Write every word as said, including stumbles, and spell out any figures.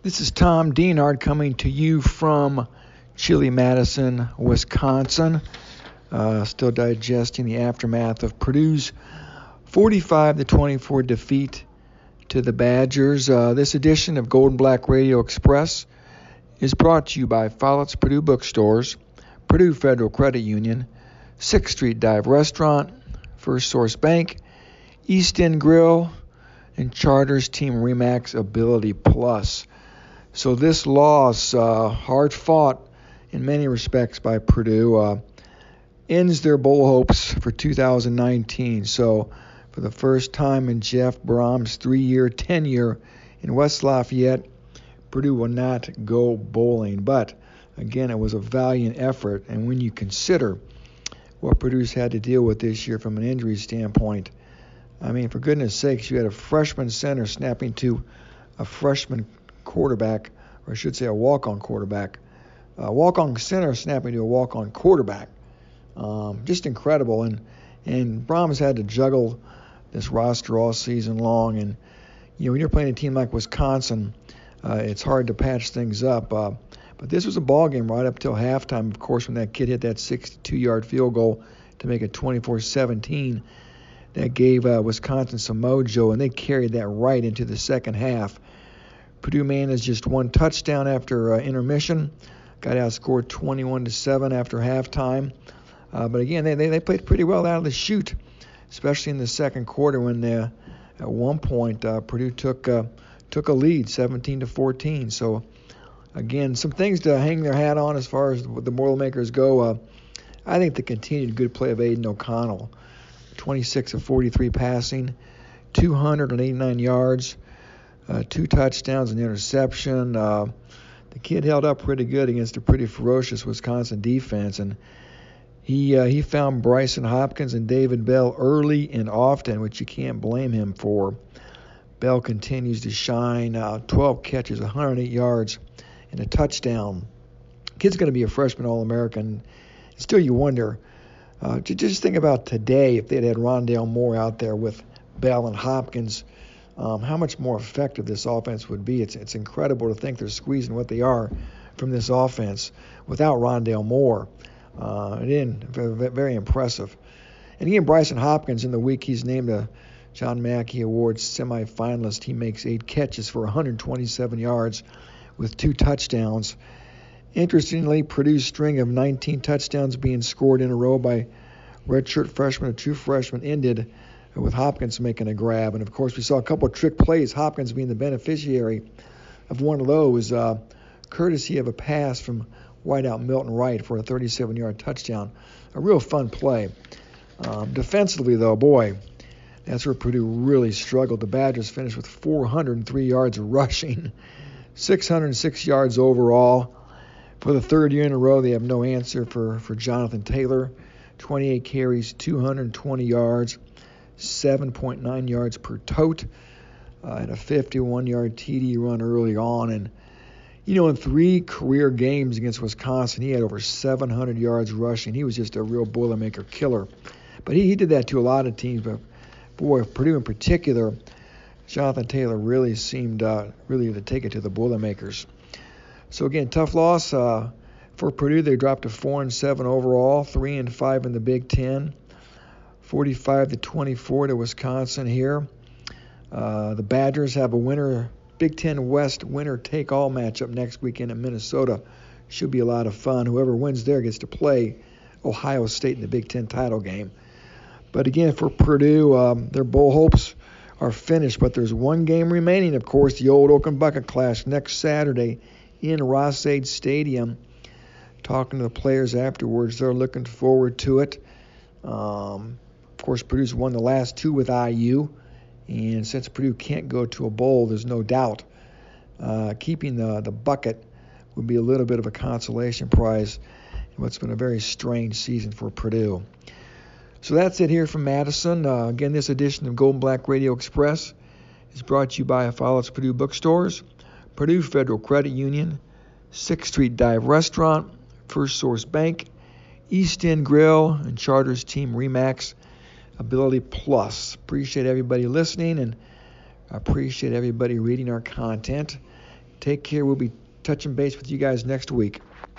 This is Tom Dienard coming to you from chilly Madison, Wisconsin. Uh, still digesting the aftermath of Purdue's forty-five to twenty-four defeat to the Badgers. Uh, this edition of Gold and Black Radio Express is brought to you by Follett's Purdue Bookstores, Purdue Federal Credit Union, sixth Street Dive Restaurant, First Source Bank, East End Grill, and Charters Team Remax Ability Plus. So this loss, uh, hard fought in many respects by Purdue, uh, ends their bowl hopes for two thousand nineteen. So for the first time in Jeff Brohm's three-year tenure in West Lafayette, Purdue will not go bowling. But again, it was a valiant effort. And when you consider what Purdue's had to deal with this year from an injury standpoint, I mean, for goodness sakes, you had a freshman center snapping to a freshman quarterback, or I should say a walk-on quarterback. A walk-on center snapping to a walk-on quarterback. Um, just incredible. And and Brohm's had to juggle this roster all season long. And, you know, when you're playing a team like Wisconsin, uh, it's hard to patch things up. Uh, but this was a ball game right up till halftime, of course, when that kid hit that sixty-two-yard field goal to make it twenty-four seventeen. That gave uh, Wisconsin some mojo, and they carried that right into the second half. Purdue managed just one touchdown after uh, intermission, got outscored twenty-one to seven after halftime. Uh, but again, they, they they played pretty well out of the chute, especially in the second quarter when they, uh, at one point uh, Purdue took uh, took a lead, seventeen to fourteen. So again, some things to hang their hat on as far as the Boilermakers go. Uh, I think the continued good play of Aiden O'Connell, twenty-six of forty-three passing, two hundred eighty-nine yards. Uh, two touchdowns and interception. Uh, the kid held up pretty good against a pretty ferocious Wisconsin defense, and he uh, he found Bryson Hopkins and David Bell early and often, which you can't blame him for. Bell continues to shine. Uh, twelve catches, one hundred eight yards, and a touchdown. Kid's going to be a freshman All-American. Still, you wonder. Uh, just think about today if they'd had Rondale Moore out there with Bell and Hopkins. Um, how much more effective this offense would be. It's it's incredible to think they're squeezing what they are from this offense without Rondale Moore. Uh, again, very, very impressive. And again, Bryson Hopkins, in the week he's named a John Mackey Award semifinalist. He makes eight catches for one hundred twenty-seven yards with two touchdowns. Interestingly, Purdue's string of nineteen touchdowns being scored in a row by redshirt freshmen or true freshmen ended with Hopkins making a grab. And, of course, we saw a couple of trick plays, Hopkins being the beneficiary of one of those, uh, courtesy of a pass from wideout Milton Wright for a thirty-seven-yard touchdown. A real fun play. Um, defensively, though, boy, that's where Purdue really struggled. The Badgers finished with four hundred three yards rushing, six hundred six yards overall. For the third year in a row, they have no answer for, for Jonathan Taylor. twenty-eight carries, two hundred twenty yards. seven point nine yards per tote, uh, and a fifty-one-yard T D run early on. And, you know, in three career games against Wisconsin, he had over seven hundred yards rushing. He was just a real Boilermaker killer. But he, he did that to a lot of teams. But, boy, Purdue in particular, Jonathan Taylor really seemed uh, really to take it to the Boilermakers. So, again, tough loss. Uh, for Purdue, they dropped to four and seven overall, three and five in the Big Ten. forty-five to twenty-four to Wisconsin here. Uh, the Badgers have a winner, Big Ten West winner-take-all matchup next weekend in Minnesota. Should be a lot of fun. Whoever wins there gets to play Ohio State in the Big Ten title game. But again, for Purdue, um, their bowl hopes are finished. But there's one game remaining, of course, the old Oak and Bucket Clash next Saturday in Ross-Ade Stadium. Talking to the players afterwards, they're looking forward to it. Um, Of course, Purdue's won the last two with I U, and since Purdue can't go to a bowl, there's no doubt uh, keeping the, the bucket would be a little bit of a consolation prize in what's been a very strange season for Purdue. So that's it here from Madison. Uh, again, this edition of Gold and Black Radio Express is brought to you by Follett's Purdue Bookstores, Purdue Federal Credit Union, sixth Street Dive Restaurant, First Source Bank, East End Grill, and Charters Team Remax Ability Plus. Appreciate everybody listening, and I appreciate everybody reading our content. Take care. We'll be touching base with you guys next week.